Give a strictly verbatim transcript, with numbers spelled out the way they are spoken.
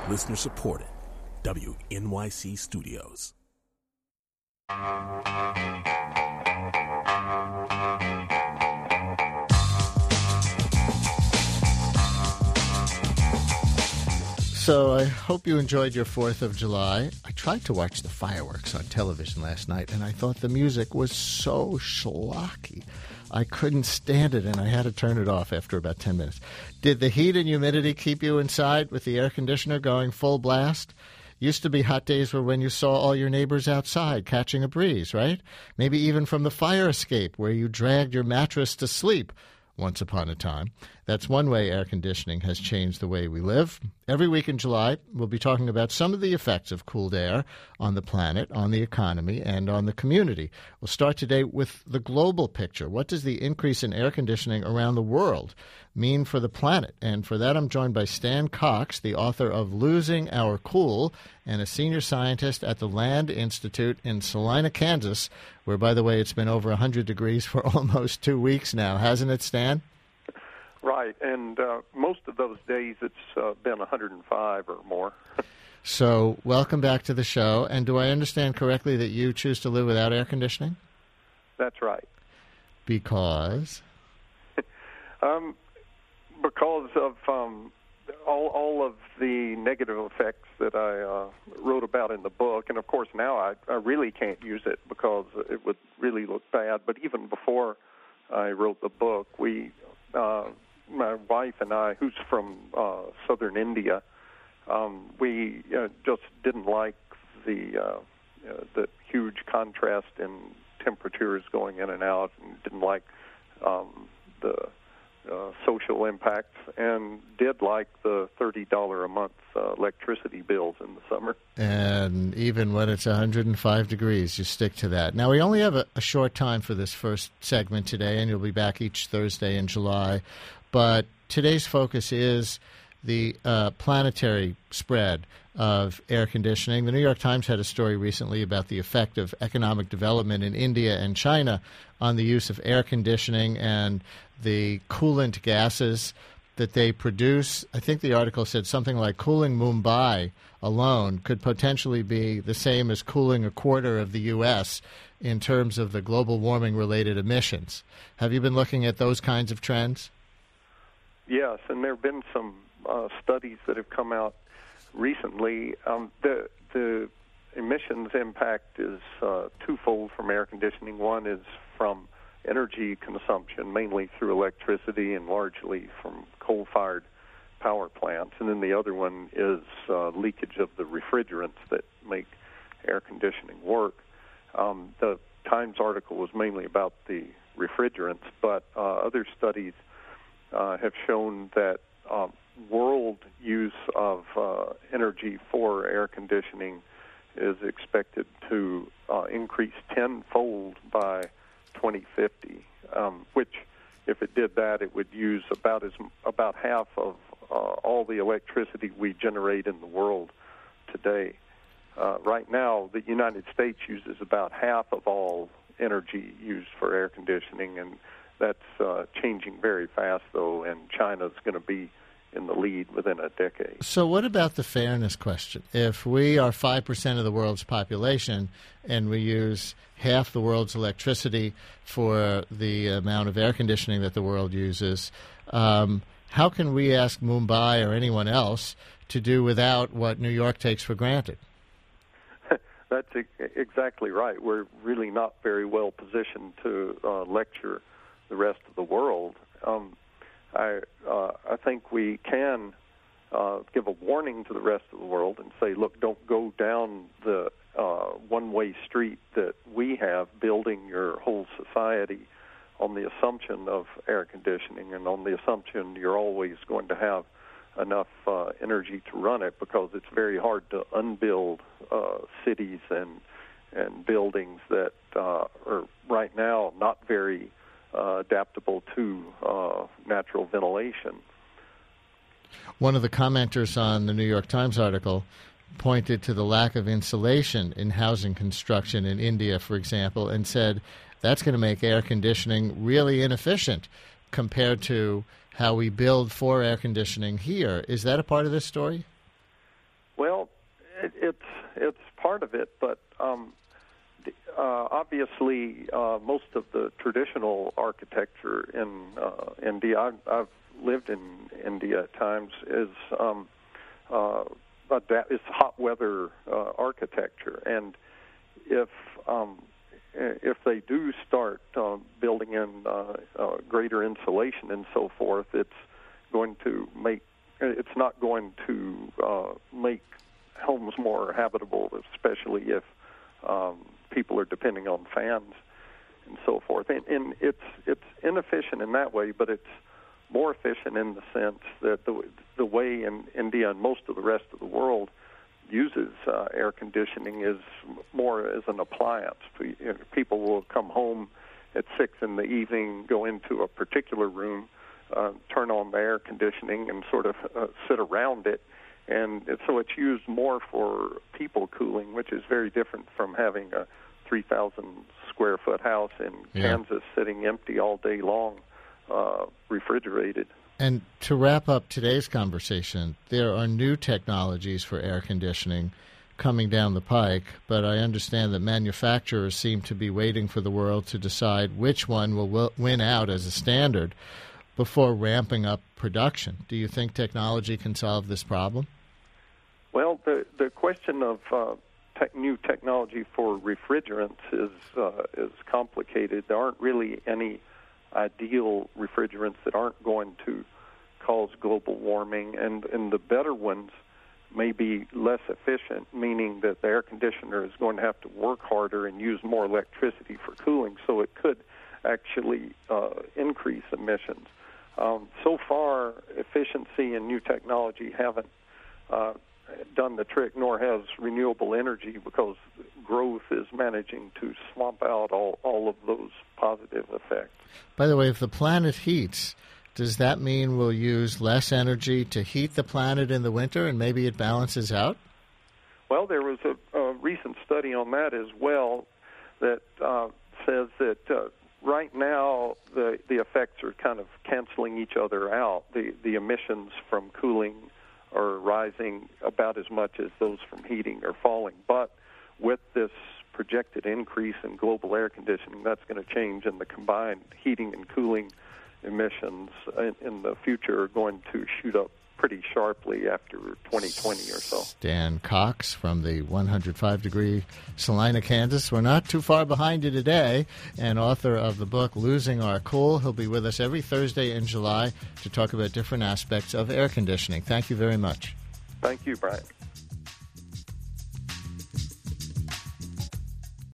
Listener supported. W N Y C Studios. So I hope you enjoyed your fourth of July. I tried to watch the fireworks on television last night, and I thought the music was so schlocky. I couldn't stand it, and I had to turn it off after about ten minutes. Did the heat and humidity keep you inside with the air conditioner going full blast? Used to be hot days were when you saw all your neighbors outside catching a breeze, right? Maybe even from the fire escape where you dragged your mattress to sleep once upon a time. That's one way air conditioning has changed the way we live. Every week in July, we'll be talking about some of the effects of cooled air on the planet, on the economy, and on the community. We'll start today with the global picture. What does the increase in air conditioning around the world mean for the planet? And for that, I'm joined by Stan Cox, the author of Losing Our Cool, and a senior scientist at the Land Institute in Salina, Kansas, where, by the way, it's been over one hundred degrees for almost two weeks now. Hasn't it, Stan? Right, and uh, most of those days it's uh, been one hundred five or more. So, welcome back to the show. And do I understand correctly that you choose to live without air conditioning? That's right. Because? um, because of um, all, all of the negative effects that I uh, wrote about in the book. And, of course, now I, I really can't use it because it would really look bad. But even before I wrote the book, we... Uh, my wife and I, who's from uh, southern India, um, we uh, just didn't like the uh, uh, the huge contrast in temperatures going in and out, and didn't like um, the uh, social impacts, and did like the thirty dollars a month uh, electricity bills in the summer. And even when it's one hundred five degrees, you stick to that. Now, we only have a, a short time for this first segment today, and you'll be back each Thursday in July. But today's focus is the uh, planetary spread of air conditioning. The New York Times had a story recently about the effect of economic development in India and China on the use of air conditioning and the coolant gases that they produce. I think the article said something like cooling Mumbai alone could potentially be the same as cooling a quarter of the U S in terms of the global warming-related emissions. Have you been looking at those kinds of trends? Yes, and there have been some uh, studies that have come out recently. Um, the the emissions impact is uh, twofold from air conditioning. One is from energy consumption, mainly through electricity and largely from coal-fired power plants. And then the other one is uh, leakage of the refrigerants that make air conditioning work. Um, the Times article was mainly about the refrigerants, but uh, other studies Uh, have shown that uh, world use of uh, energy for air conditioning is expected to uh, increase tenfold by twenty fifty, um, which, if it did that, it would use about as about half of uh, all the electricity we generate in the world today. Uh, right now, the United States uses about half of all energy used for air conditioning, and that's uh, changing very fast, though, and China's going to be in the lead within a decade. So what about the fairness question? If we are five percent of the world's population and we use half the world's electricity for the amount of air conditioning that the world uses, um, how can we ask Mumbai or anyone else to do without what New York takes for granted? That's exactly right. We're really not very well positioned to uh, lecture the rest of the world. Um, I uh, I think we can uh, give a warning to the rest of the world and say, look, don't go down the uh, one-way street that we have, building your whole society on the assumption of air conditioning and on the assumption you're always going to have enough uh, energy to run it, because it's very hard to unbuild uh, cities and and buildings that uh, are right now not very uh, adaptable to uh, natural ventilation. One of the commenters on the New York Times article pointed to the lack of insulation in housing construction in India, for example, and said that's going to make air conditioning really inefficient compared to how we build for air conditioning here. Is that a part of this story? it's part of it, but um, uh, obviously uh, most of the traditional architecture in uh, India, I've, I've lived in India at times, is um, uh, it's hot weather uh, architecture, and if um, if they do start uh, building in uh, uh, greater insulation and so forth, it's going to make it's not going to uh, make homes more habitable, especially if um, people are depending on fans and so forth. And, and it's it's inefficient in that way, but it's more efficient in the sense that the the way in India and most of the rest of the world uses uh, air conditioning is more as an appliance. People will come home at six in the evening, go into a particular room, uh, turn on the air conditioning, and sort of uh, sit around it. And so it's used more for people cooling, which is very different from having a three thousand square foot house in yeah. Kansas sitting empty all day long, uh, refrigerated. And to wrap up today's conversation, there are new technologies for air conditioning coming down the pike, but I understand that manufacturers seem to be waiting for the world to decide which one will win out as a standard before ramping up production. Do you think technology can solve this problem? Well, the the question of uh, te- new technology for refrigerants is uh, is complicated. There aren't really any ideal refrigerants that aren't going to cause global warming, and, and the better ones may be less efficient, meaning that the air conditioner is going to have to work harder and use more electricity for cooling, so it could actually uh, increase emissions. Um, so far, efficiency and new technology haven't uh, done the trick, nor has renewable energy, because growth is managing to swamp out all, all of those positive effects. By the way, if the planet heats, does that mean we'll use less energy to heat the planet in the winter and maybe it balances out? Well, there was a, a recent study on that as well that uh, says that uh, right now the, the effects are kind of canceling each other out. The, the emissions from cooling are rising about as much as those from heating are falling. But with this projected increase in global air conditioning, that's going to change, and the combined heating and cooling emissions in, in the future are going to shoot up pretty sharply after twenty twenty or so. Dan Cox from the one hundred five degree Salina, Kansas. We're not too far behind you today, and author of the book Losing Our Cool. He'll be with us every Thursday in July to talk about different aspects of air conditioning. Thank you very much. Thank you, Brian.